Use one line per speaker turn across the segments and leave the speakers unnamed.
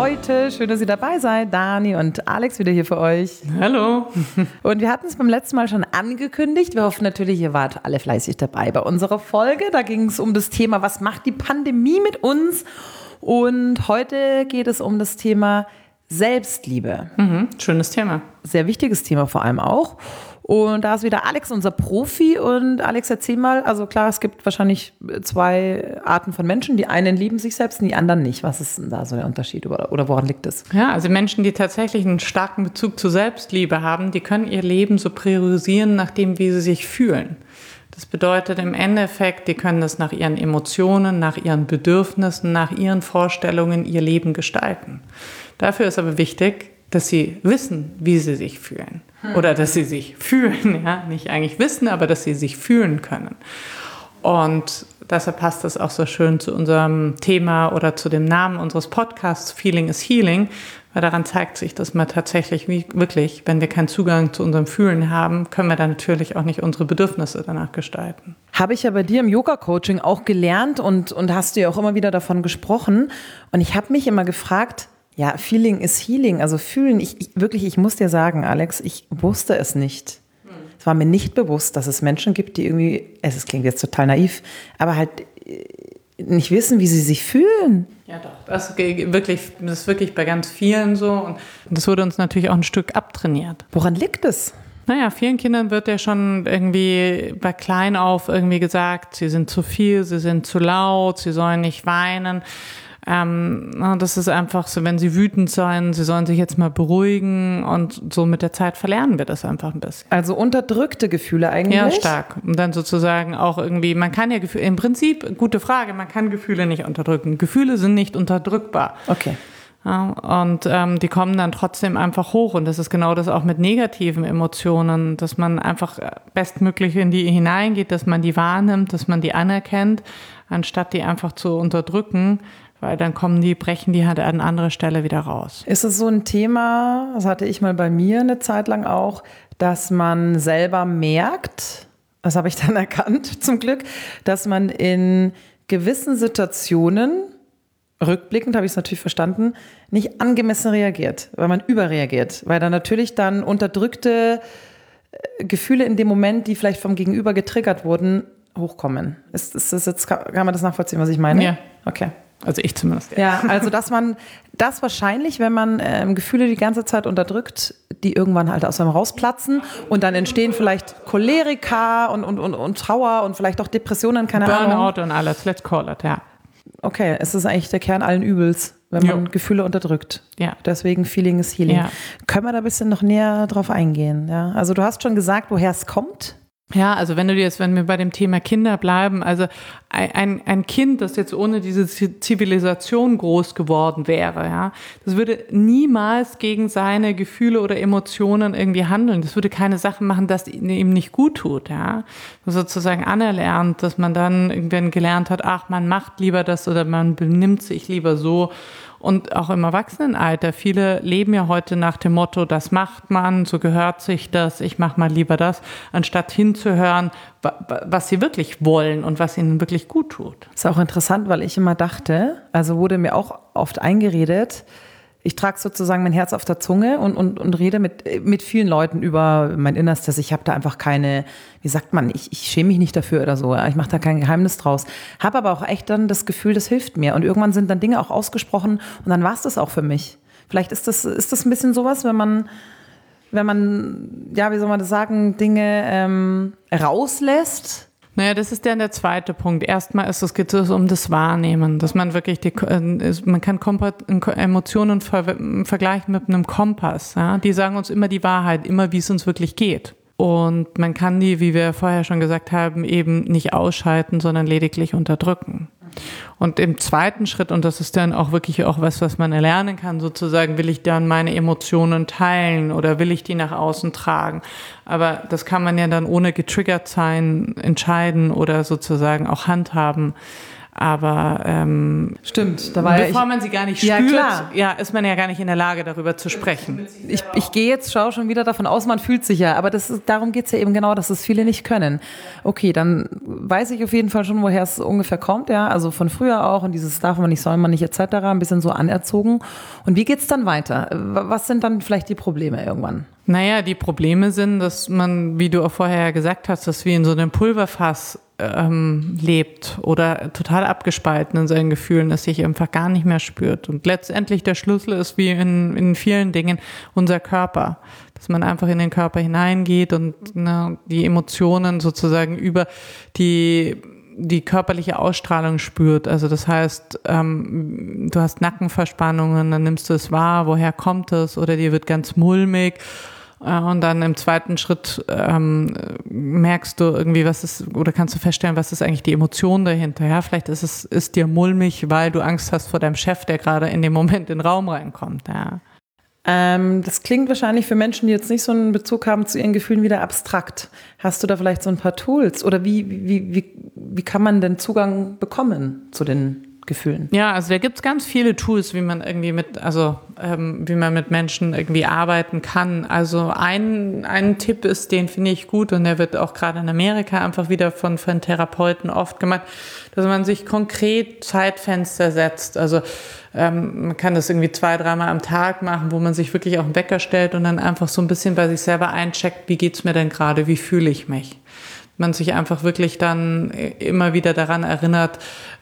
Leute, schön, dass ihr dabei seid. Dani und Alex wieder hier für euch.
Hallo.
Und wir hatten es beim letzten Mal schon angekündigt. Wir hoffen natürlich, ihr wart alle fleißig dabei bei unserer Folge. Da ging es um das Thema, was macht die Pandemie mit uns? Und heute geht es um das Thema Selbstliebe.
Schönes Thema.
Sehr wichtiges Thema vor allem auch. Und da ist wieder Alex, unser Profi. Und Alex, erzähl mal, also klar, es gibt wahrscheinlich zwei Arten von Menschen. Die einen lieben sich selbst und die anderen nicht. Was ist denn da so der Unterschied oder woran liegt es?
Ja, also Menschen, die tatsächlich einen starken Bezug zur Selbstliebe haben, die können ihr Leben so priorisieren, nach dem, wie sie sich fühlen. Das bedeutet im Endeffekt, die können das nach ihren Emotionen, nach ihren Bedürfnissen, nach ihren Vorstellungen ihr Leben gestalten. Dafür ist aber wichtig, dass sie wissen, wie sie sich fühlen. Oder dass sie sich fühlen, ja, nicht eigentlich wissen, aber dass sie sich fühlen können. Und deshalb passt das auch so schön zu unserem Thema oder zu dem Namen unseres Podcasts, Feeling is Healing, weil daran zeigt sich, dass man tatsächlich wirklich, wenn wir keinen Zugang zu unserem Fühlen haben, können wir dann natürlich auch nicht unsere Bedürfnisse danach gestalten.
Habe ich ja bei dir im Yoga-Coaching auch gelernt und hast du ja auch immer wieder davon gesprochen. Und ich habe mich immer gefragt, ja, Feeling is Healing, also fühlen. Ich muss dir sagen, Alex, ich wusste es nicht. Es war mir nicht bewusst, dass es Menschen gibt, die irgendwie, es klingt jetzt total naiv, aber halt nicht wissen, wie sie sich fühlen.
Ja, doch. Das ist wirklich bei ganz vielen so. Und das wurde uns natürlich auch ein Stück abtrainiert.
Woran liegt es?
Naja, vielen Kindern wird ja schon irgendwie bei klein auf irgendwie gesagt, sie sind zu viel, sie sind zu laut, sie sollen nicht weinen. Das ist einfach so, wenn sie wütend sein, sie sollen sich jetzt mal beruhigen und so mit der Zeit verlernen wir das einfach ein bisschen.
Also unterdrückte Gefühle eigentlich?
Ja, stark. Und dann sozusagen auch irgendwie, man kann ja Gefühle, im Prinzip, gute Frage, man kann Gefühle nicht unterdrücken. Gefühle sind nicht unterdrückbar.
Okay.
Ja, und die kommen dann trotzdem einfach hoch und das ist genau das auch mit negativen Emotionen, dass man einfach bestmöglich in die hineingeht, dass man die wahrnimmt, dass man die anerkennt, anstatt die einfach zu unterdrücken. Weil dann brechen die halt an anderer Stelle wieder raus.
Ist es so ein Thema, das hatte ich mal bei mir eine Zeit lang auch, dass man selber merkt, das habe ich dann erkannt zum Glück, dass man in gewissen Situationen, rückblickend habe ich es natürlich verstanden, nicht angemessen reagiert, weil man überreagiert. Weil dann natürlich dann unterdrückte Gefühle in dem Moment, die vielleicht vom Gegenüber getriggert wurden, hochkommen. Ist das jetzt, kann man das nachvollziehen, was ich meine?
Ja.
Okay.
Also ich zumindest.
Ja, also dass man das wahrscheinlich, wenn man Gefühle die ganze Zeit unterdrückt, die irgendwann halt aus einem rausplatzen und dann entstehen vielleicht Cholerika und Trauer und vielleicht auch Depressionen, keine Ahnung.
Burnout und alles, let's call it, ja.
Okay, es ist eigentlich der Kern allen Übels, wenn man Gefühle unterdrückt.
Ja.
Deswegen Feeling is Healing. Ja. Können wir da ein bisschen noch näher drauf eingehen? Ja? Also du hast schon gesagt, woher es kommt.
Ja, also wenn wir bei dem Thema Kinder bleiben, also ein Kind, das jetzt ohne diese Zivilisation groß geworden wäre, ja, das würde niemals gegen seine Gefühle oder Emotionen irgendwie handeln. Das würde keine Sachen machen, das ihm nicht gut tut, ja. Sozusagen anerlernt, dass man dann irgendwann gelernt hat, ach, man macht lieber das oder man benimmt sich lieber so. Und auch im Erwachsenenalter, viele leben ja heute nach dem Motto, das macht man, so gehört sich das, ich mache mal lieber das, anstatt hinzuhören, was sie wirklich wollen und was ihnen wirklich gut tut.
Das ist auch interessant, weil ich immer dachte, also wurde mir auch oft eingeredet, ich trage sozusagen mein Herz auf der Zunge und rede mit vielen Leuten über mein Innerstes. Ich habe da einfach keine, wie sagt man, ich schäme mich nicht dafür oder so. Ich mache da kein Geheimnis draus. Habe aber auch echt dann das Gefühl, das hilft mir. Und irgendwann sind dann Dinge auch ausgesprochen und dann war es das auch für mich. Vielleicht ist das ein bisschen sowas, wenn man, ja, wie soll man das sagen, Dinge rauslässt.
Naja, das ist dann der zweite Punkt. Erstmal geht es um das Wahrnehmen, dass man wirklich man kann Emotionen vergleichen mit einem Kompass. Ja? Die sagen uns immer die Wahrheit, immer wie es uns wirklich geht. Und man kann die, wie wir vorher schon gesagt haben, eben nicht ausschalten, sondern lediglich unterdrücken. Und im zweiten Schritt, und das ist dann auch wirklich auch was man erlernen kann, sozusagen, will ich dann meine Emotionen teilen oder will ich die nach außen tragen? Aber das kann man ja dann ohne getriggert sein entscheiden oder sozusagen auch handhaben. Aber
stimmt,
bevor man sie gar nicht spürt, ist man ja gar nicht in der Lage, darüber zu sprechen.
Ich gehe jetzt, schaue schon wieder davon aus, man fühlt sich ja, aber darum geht es ja eben genau, dass es viele nicht können. Okay, dann weiß ich auf jeden Fall schon, woher es ungefähr kommt, ja, also von früher auch und dieses darf man nicht, soll man nicht etc., ein bisschen so anerzogen. Und wie geht's dann weiter? Was sind dann vielleicht die Probleme irgendwann?
Naja, die Probleme sind, dass man, wie du auch vorher gesagt hast, dass wir in so einem Pulverfass lebt oder total abgespalten in seinen Gefühlen, dass sich einfach gar nicht mehr spürt. Und letztendlich der Schlüssel ist wie in vielen Dingen unser Körper, dass man einfach in den Körper hineingeht und die Emotionen sozusagen über die körperliche Ausstrahlung spürt. Also das heißt, du hast Nackenverspannungen, dann nimmst du es wahr, woher kommt es, oder dir wird ganz mulmig. Und dann im zweiten Schritt merkst du irgendwie, oder kannst du feststellen, was ist eigentlich die Emotion dahinter. Ja, vielleicht ist dir mulmig, weil du Angst hast vor deinem Chef, der gerade in dem Moment in den Raum reinkommt. Ja.
Das klingt wahrscheinlich für Menschen, die jetzt nicht so einen Bezug haben zu ihren Gefühlen, wieder abstrakt. Hast du da vielleicht so ein paar Tools? Oder wie kann man denn Zugang bekommen zu den Gefühlen?
Ja, also da gibt's ganz viele Tools, wie man irgendwie wie man mit Menschen irgendwie arbeiten kann. Also ein Tipp ist, den finde ich gut und der wird auch gerade in Amerika einfach wieder von Therapeuten oft gemacht, dass man sich konkret Zeitfenster setzt. Also man kann das irgendwie 2-3 Mal am Tag machen, wo man sich wirklich auch einen Wecker stellt und dann einfach so ein bisschen bei sich selber eincheckt, wie geht's mir denn gerade, wie fühle ich mich? Man sich einfach wirklich dann immer wieder daran erinnert,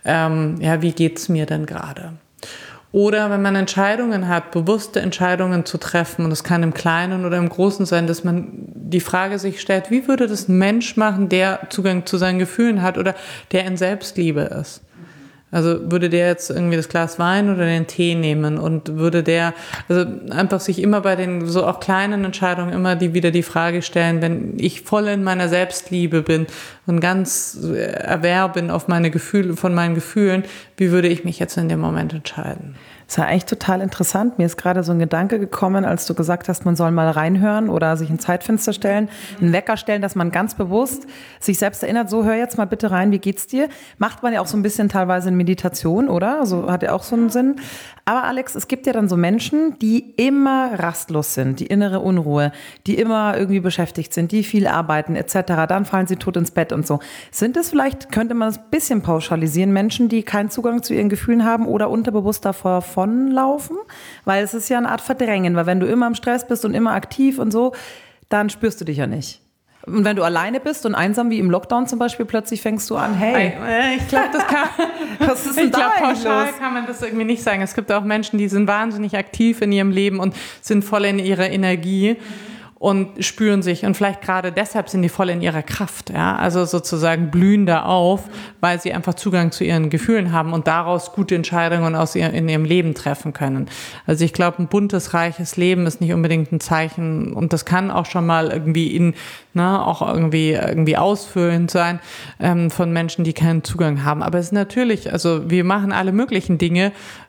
wie geht's mir denn gerade? Oder wenn man Entscheidungen hat, bewusste Entscheidungen zu treffen, und das kann im Kleinen oder im Großen sein, dass man die Frage sich stellt, wie würde das ein Mensch machen, der Zugang zu seinen Gefühlen hat oder der in Selbstliebe ist? Also würde der jetzt irgendwie das Glas Wein oder den Tee nehmen und würde der einfach sich immer bei den so auch kleinen Entscheidungen immer wieder die Frage stellen, wenn ich voll in meiner Selbstliebe bin und ganz aware bin auf meine Gefühle, von meinen Gefühlen, wie würde ich mich jetzt in dem Moment entscheiden?
Das war eigentlich total interessant. Mir ist gerade so ein Gedanke gekommen, als du gesagt hast, man soll mal reinhören oder sich ein Zeitfenster stellen, einen Wecker stellen, dass man ganz bewusst sich selbst erinnert, so hör jetzt mal bitte rein, wie geht's dir? Macht man ja auch so ein bisschen teilweise in Meditation, oder? Also hat ja auch so einen Sinn. Aber Alex, es gibt ja dann so Menschen, die immer rastlos sind, die innere Unruhe, die immer irgendwie beschäftigt sind, die viel arbeiten etc. Dann fallen sie tot ins Bett und so. Sind es vielleicht, könnte man das ein bisschen pauschalisieren, Menschen, die keinen Zugang zu ihren Gefühlen haben oder unterbewusst davonlaufen? Weil es ist ja eine Art Verdrängen, weil wenn du immer im Stress bist und immer aktiv und so, dann spürst du dich ja nicht. Und wenn du alleine bist und einsam wie im Lockdown zum Beispiel, plötzlich fängst du an, hey.
Ich glaube,
was ist denn da
pauschal kann man das irgendwie nicht sagen. Es gibt auch Menschen, die sind wahnsinnig aktiv in ihrem Leben und sind voll in ihrer Energie und spüren sich. Und vielleicht gerade deshalb sind die voll in ihrer Kraft. Ja? Also sozusagen blühen da auf, weil sie einfach Zugang zu ihren Gefühlen haben und daraus gute Entscheidungen in ihrem Leben treffen können. Also ich glaube, ein buntes, reiches Leben ist nicht unbedingt ein Zeichen und das kann auch schon mal irgendwie auch irgendwie ausfüllend sein von Menschen, die keinen Zugang haben. Aber es ist natürlich, also wir machen alle möglichen Dinge,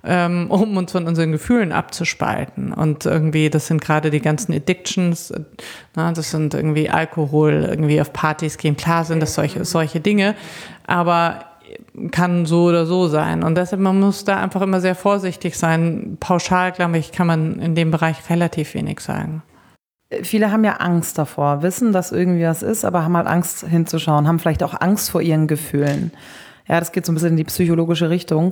um uns von unseren Gefühlen abzuspalten. Und irgendwie, das sind gerade die ganzen Addictions, das sind irgendwie Alkohol, irgendwie auf Partys gehen. Klar sind das solche Dinge, aber kann so oder so sein. Und deshalb, man muss da einfach immer sehr vorsichtig sein. Pauschal, glaube ich, kann man in dem Bereich relativ wenig sagen.
Viele haben ja Angst davor, wissen, dass irgendwie was ist, aber haben halt Angst hinzuschauen, haben vielleicht auch Angst vor ihren Gefühlen. Ja, das geht so ein bisschen in die psychologische Richtung.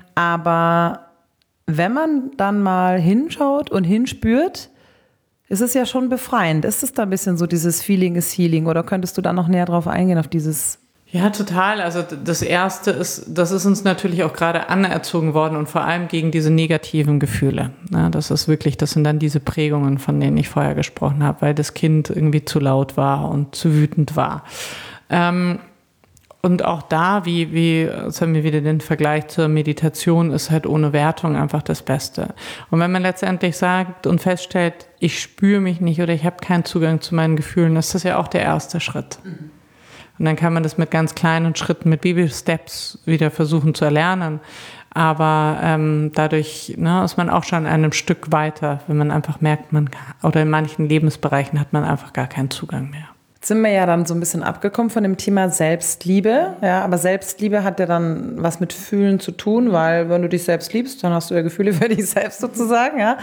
Aber wenn man dann mal hinschaut und hinspürt, ist es ja schon befreiend. Ist es da ein bisschen so dieses Feeling is Healing oder könntest du da noch näher drauf eingehen, auf dieses?
Ja, total. Also das Erste ist, das ist uns natürlich auch gerade anerzogen worden und vor allem gegen diese negativen Gefühle. Ja, das sind dann diese Prägungen, von denen ich vorher gesprochen habe, weil das Kind irgendwie zu laut war und zu wütend war. Und auch da, jetzt haben wir wieder den Vergleich zur Meditation, ist halt ohne Wertung einfach das Beste. Und wenn man letztendlich sagt und feststellt, ich spüre mich nicht oder ich habe keinen Zugang zu meinen Gefühlen, ist das ja auch der erste Schritt. Und dann kann man das mit ganz kleinen Schritten, mit Baby-Steps wieder versuchen zu erlernen. Aber dadurch ist man auch schon einem Stück weiter, wenn man einfach merkt, oder in manchen Lebensbereichen hat man einfach gar keinen Zugang mehr.
Jetzt sind wir ja dann so ein bisschen abgekommen von dem Thema Selbstliebe. Ja, aber Selbstliebe hat ja dann was mit Fühlen zu tun, weil wenn du dich selbst liebst, dann hast du ja Gefühle für dich selbst sozusagen. Ja.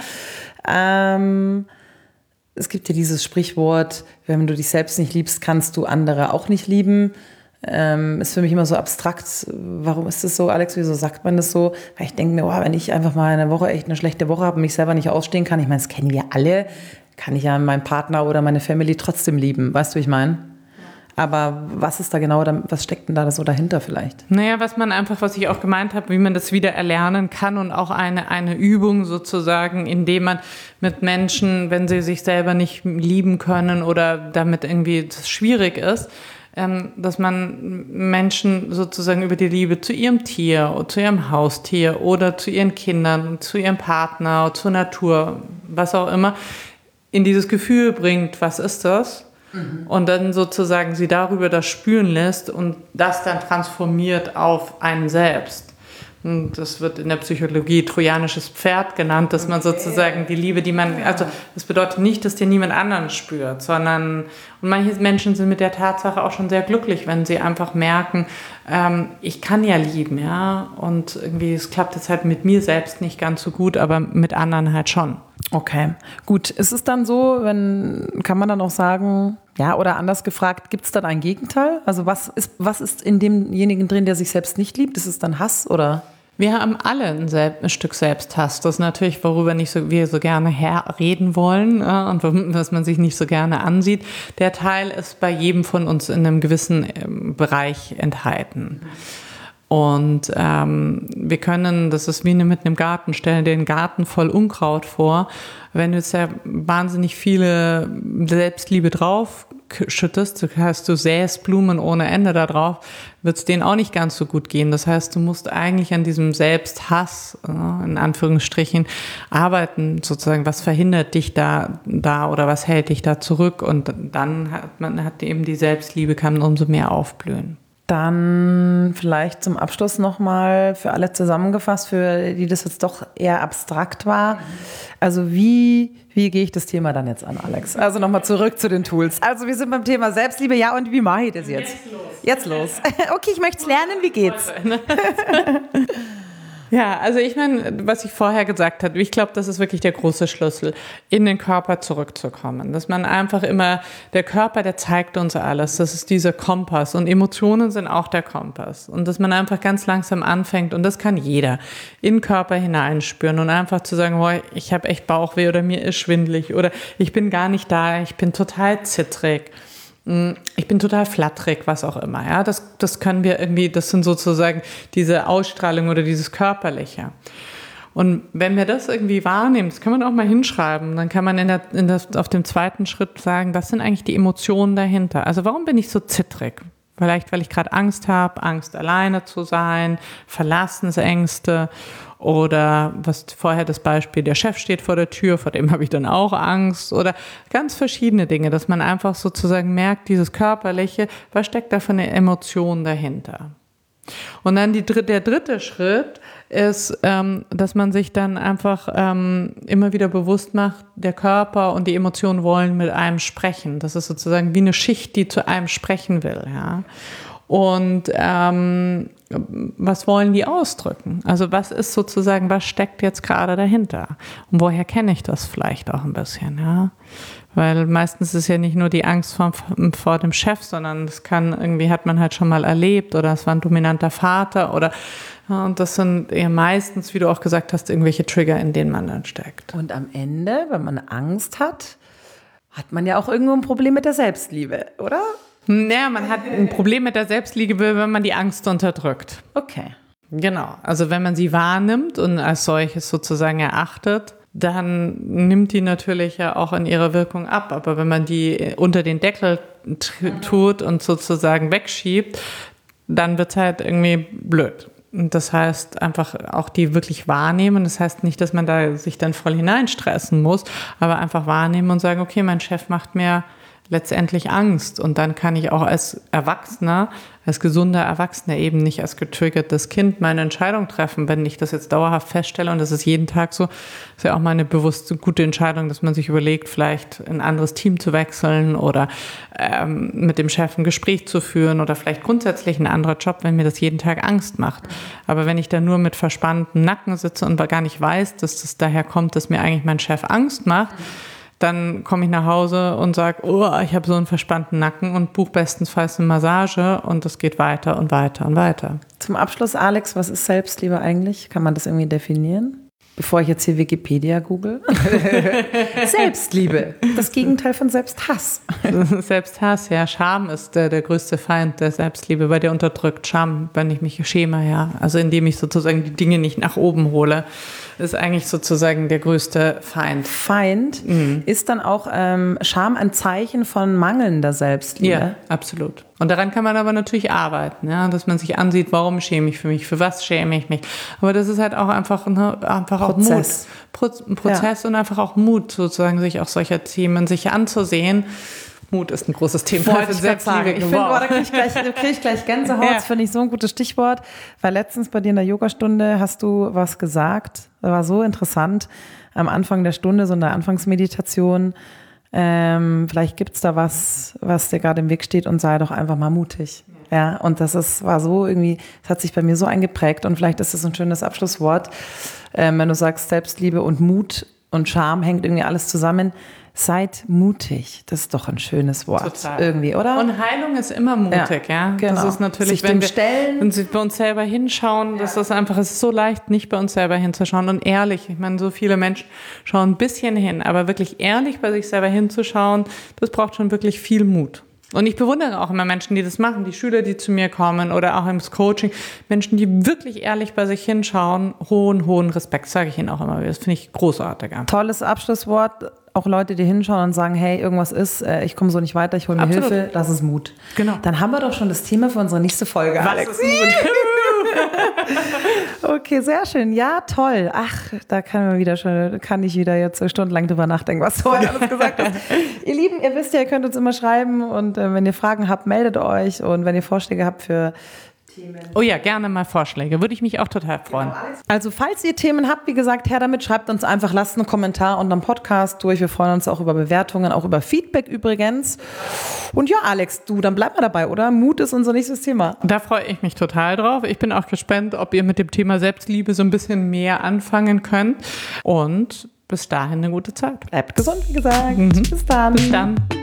Es gibt ja dieses Sprichwort, wenn du dich selbst nicht liebst, kannst du andere auch nicht lieben. Ist für mich immer so abstrakt. Warum ist das so, Alex? Wieso sagt man das so? Weil ich denke mir, wenn ich einfach mal eine Woche echt eine schlechte Woche habe und mich selber nicht ausstehen kann, ich meine, das kennen wir alle, kann ich ja meinen Partner oder meine Family trotzdem lieben. Weißt du, wie ich meine? Aber was ist da genau, was steckt denn da so dahinter vielleicht?
Naja, was ich auch gemeint habe, wie man das wieder erlernen kann und auch eine Übung sozusagen, indem man mit Menschen, wenn sie sich selber nicht lieben können oder damit irgendwie das schwierig ist, dass man Menschen sozusagen über die Liebe zu ihrem Tier, zu ihrem Haustier oder zu ihren Kindern, zu ihrem Partner, zur Natur, was auch immer, in dieses Gefühl bringt, was ist das? Und dann sozusagen sie darüber das spüren lässt und das dann transformiert auf einen selbst. Und das wird in der Psychologie trojanisches Pferd genannt, dass man sozusagen die Liebe, also das bedeutet nicht, dass dir niemand anderen spürt, sondern, und manche Menschen sind mit der Tatsache auch schon sehr glücklich, wenn sie einfach merken, ich kann ja lieben, ja, und irgendwie, es klappt jetzt halt mit mir selbst nicht ganz so gut, aber mit anderen halt schon.
Okay, gut. Ist es dann so, kann man dann auch sagen, ja, oder anders gefragt, gibt es dann ein Gegenteil? Also was ist in demjenigen drin, der sich selbst nicht liebt? Ist es dann Hass oder?
Wir haben alle ein Stück Selbsthass. Das ist natürlich, worüber wir so gerne reden wollen und was man sich nicht so gerne ansieht. Der Teil ist bei jedem von uns in einem gewissen Bereich enthalten. Und wir können, das ist wie mit einem Garten, stellen dir den Garten voll Unkraut vor. Wenn du jetzt ja wahnsinnig viele Selbstliebe drauf schüttest, das heißt, du säst Blumen ohne Ende da drauf, wird es denen auch nicht ganz so gut gehen. Das heißt, du musst eigentlich an diesem Selbsthass, in Anführungsstrichen, arbeiten, sozusagen, was verhindert dich da oder was hält dich da zurück, und dann hat eben die Selbstliebe, kann umso mehr aufblühen.
Dann vielleicht zum Abschluss nochmal für alle zusammengefasst, für die das jetzt doch eher abstrakt war. Also wie gehe ich das Thema dann jetzt an, Alex? Also nochmal zurück zu den Tools. Also wir sind beim Thema Selbstliebe, ja, und wie mache ich das jetzt? Jetzt los. Okay, ich möchte es lernen, wie geht's?
Ja, also ich meine, was ich vorher gesagt habe, ich glaube, das ist wirklich der große Schlüssel, in den Körper zurückzukommen. Dass man einfach immer, der Körper, der zeigt uns alles. Das ist dieser Kompass, und Emotionen sind auch der Kompass. Und dass man einfach ganz langsam anfängt, und das kann jeder, in den Körper hineinspüren und einfach zu sagen, oh, ich habe echt Bauchweh oder mir ist schwindelig oder ich bin gar nicht da, ich bin total zittrig. Ich bin total flatterig, was auch immer. Ja, das können wir irgendwie, das sind sozusagen diese Ausstrahlung oder dieses Körperliche. Und wenn wir das irgendwie wahrnehmen, das kann man auch mal hinschreiben, dann kann man auf dem zweiten Schritt sagen, was sind eigentlich die Emotionen dahinter? Also warum bin ich so zittrig? Vielleicht, weil ich gerade Angst habe, Angst alleine zu sein, Verlassensängste oder was vorher das Beispiel, der Chef steht vor der Tür, vor dem habe ich dann auch Angst oder ganz verschiedene Dinge, dass man einfach sozusagen merkt, dieses Körperliche, was steckt da für eine Emotion dahinter? Und dann der dritte Schritt ist, dass man sich dann einfach immer wieder bewusst macht, der Körper und die Emotionen wollen mit einem sprechen. Das ist sozusagen wie eine Schicht, die zu einem sprechen will. Ja? Und was wollen die ausdrücken? Also was ist sozusagen, was steckt jetzt gerade dahinter? Und woher kenne ich das vielleicht auch ein bisschen? Ja? Weil meistens ist ja nicht nur die Angst vor dem Chef, sondern das hat man halt schon mal erlebt oder es war ein dominanter Vater oder und das sind eher meistens, wie du auch gesagt hast, irgendwelche Trigger, in denen man dann steckt.
Und am Ende, wenn man Angst hat man ja auch irgendwo ein Problem mit der Selbstliebe, oder?
Naja, man hat ein Problem mit der Selbstliebe, wenn man die Angst unterdrückt.
Okay.
Genau. Also wenn man sie wahrnimmt und als solches sozusagen erachtet, dann nimmt die natürlich ja auch in ihrer Wirkung ab. Aber wenn man die unter den Deckel tut und sozusagen wegschiebt, dann wird es halt irgendwie blöd. Und das heißt einfach auch die wirklich wahrnehmen. Das heißt nicht, dass man da sich dann voll hineinstressen muss, aber einfach wahrnehmen und sagen, okay, mein Chef macht mir letztendlich Angst. Und dann kann ich auch als Erwachsener, als gesunder Erwachsener eben nicht als getriggertes Kind meine Entscheidung treffen. Wenn ich das jetzt dauerhaft feststelle und das ist jeden Tag so, ist ja auch mal eine bewusste, gute Entscheidung, dass man sich überlegt, vielleicht ein anderes Team zu wechseln oder mit dem Chef ein Gespräch zu führen oder vielleicht grundsätzlich ein anderer Job, wenn mir das jeden Tag Angst macht. Aber wenn ich da nur mit verspanntem Nacken sitze und gar nicht weiß, dass das daher kommt, dass mir eigentlich mein Chef Angst macht, dann komme ich nach Hause und sage, oh, ich habe so einen verspannten Nacken und buche bestenfalls eine Massage und das geht weiter und weiter und weiter.
Zum Abschluss, Alex, was ist Selbstliebe eigentlich? Kann man das irgendwie definieren? Bevor ich jetzt hier Wikipedia google. Selbstliebe, das Gegenteil von Selbsthass.
Selbsthass, ja. Scham ist der größte Feind der Selbstliebe, weil der unterdrückt. Scham, wenn ich mich schäme, ja. Also indem ich sozusagen die Dinge nicht nach oben hole, ist eigentlich sozusagen der größte Feind.
Feind ist dann auch Scham ein Zeichen von mangelnder Selbstliebe?
Ja, absolut. Und daran kann man aber natürlich arbeiten, ja, dass man sich ansieht, warum schäme ich mich, für was schäme ich mich. Aber das ist halt auch einfach auch
Prozess.
Mut. Ein Prozess und einfach auch Mut, sozusagen sich auch solcher Themen sich anzusehen. Mut ist ein großes Thema für Selbstliebe.
Ich finde, da kriege ich gleich Gänsehaut. Das finde ich so ein gutes Stichwort, weil letztens bei dir in der Yogastunde hast du was gesagt. Das war so interessant. Am Anfang der Stunde, so in der Anfangsmeditation, vielleicht gibt es da was dir gerade im Weg steht und sei doch einfach mal mutig. Ja, und war so irgendwie, das hat sich bei mir so eingeprägt und vielleicht ist das ein schönes Abschlusswort, wenn du sagst, Selbstliebe und Mut und Scham hängt irgendwie alles zusammen. Seid mutig. Das ist doch ein schönes Wort.
Total.
Irgendwie, oder?
Und Heilung ist immer mutig, ja.
Genau.
Das ist natürlich, wenn wir bei uns selber hinschauen, das ist einfach, es ist so leicht, nicht bei uns selber hinzuschauen und ehrlich. Ich meine, so viele Menschen schauen ein bisschen hin, aber wirklich ehrlich bei sich selber hinzuschauen, das braucht schon wirklich viel Mut. Und ich bewundere auch immer Menschen, die das machen, die Schüler, die zu mir kommen oder auch im Coaching, Menschen, die wirklich ehrlich bei sich hinschauen, hohen Respekt, sage ich ihnen auch immer. Das finde ich großartig.
Tolles Abschlusswort. Auch Leute, die hinschauen und sagen, hey, irgendwas ist, ich komme so nicht weiter, ich hole mir Hilfe, das ist Mut.
Genau.
Dann haben wir doch schon das Thema für unsere nächste Folge, Alex.
Was ist Mut?
Okay, sehr schön. Ja, toll. Ach, da kann ich wieder jetzt stundenlang drüber nachdenken, was du heute alles gesagt hast. Ihr Lieben, ihr wisst ja, ihr könnt uns immer schreiben und wenn ihr Fragen habt, meldet euch und wenn ihr Vorschläge habt für Themen.
Oh ja, gerne mal Vorschläge. Würde ich mich auch total freuen.
Also falls ihr Themen habt, wie gesagt, her damit, schreibt uns einfach, lasst einen Kommentar unter dem Podcast durch. Wir freuen uns auch über Bewertungen, auch über Feedback übrigens. Und ja, Alex, dann bleib mal dabei, oder? Mut ist unser nächstes Thema.
Da freue ich mich total drauf. Ich bin auch gespannt, ob ihr mit dem Thema Selbstliebe so ein bisschen mehr anfangen könnt. Und bis dahin eine gute Zeit.
Bleibt gesund, wie gesagt. Bis dann.
Bis dann.